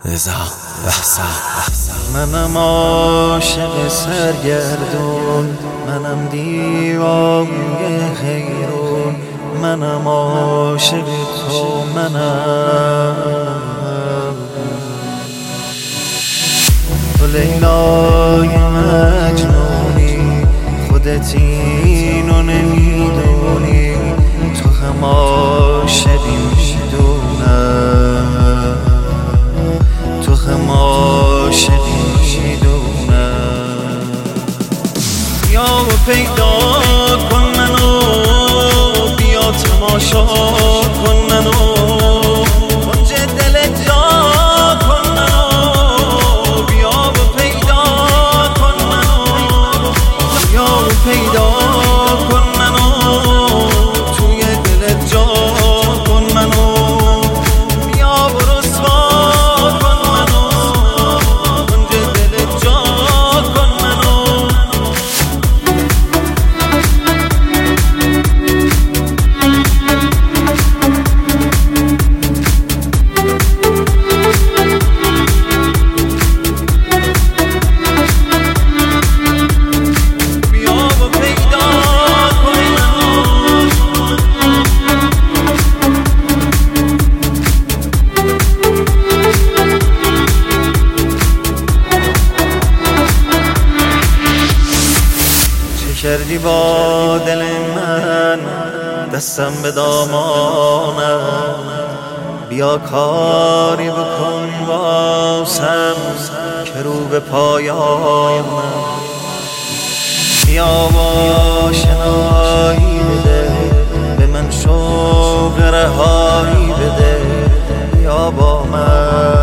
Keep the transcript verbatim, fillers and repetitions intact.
رضا بحثا منم عاشق سرگردون، منم دیوانه حیرون، منم عاشق تو، منم تو لیلای مجنونی، خودت اینو نمیدونی، تو هم عاشقی میدونم، تو هم عاشقی میدونم. بیا و پیدا کن منو، بیا تماشا کن منو، کنج دل جا کن منو، بیا و پیدا کن منو، بیا و پیدا کن منو، توی دل جا کن منو، بیا و رسوا کن منو، کنج دل جا کن منو. کردی با دل من، دستم به دامانم، بیا کاری بکن واسم که رو به پایانم، بیا و آشنایی بده به من، شوق رهایی بده، بیا با من